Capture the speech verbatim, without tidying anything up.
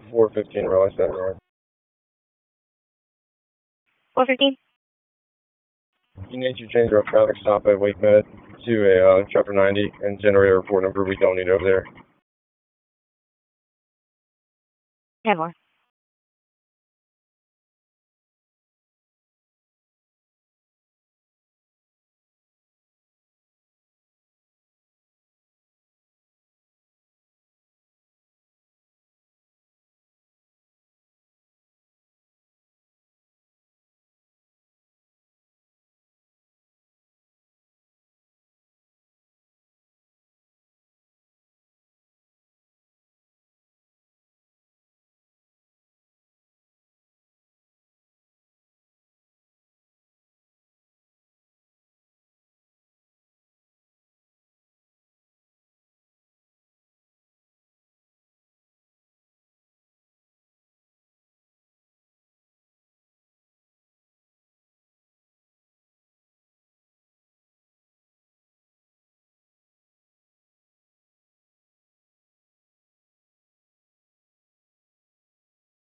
four fifteen, realize that north. four fifteen? You need to change our traffic stop at Wake Med to a uh, chapter ninety and generate a report number we don't need over there. ten more.